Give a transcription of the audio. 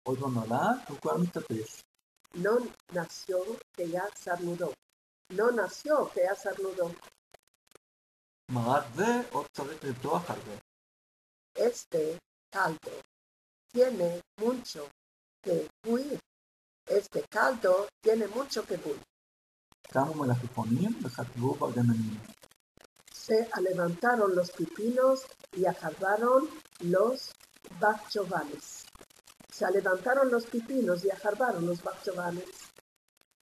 עוד לא נולד, הוא כבר מתאפס. No nació que ya sarnudó. No nació que ya sarnudó. מרק זה עוד צריך לפתוח על זה. Este caldo tiene mucho que buir. Este caldo tiene mucho que buir. קמו מלפפונים וחטבו בגננים. Se levantaron los pipinos y ajarbaron los bacchovanes. Se levantaron los pipinos y ajarbaron los bacchovanes.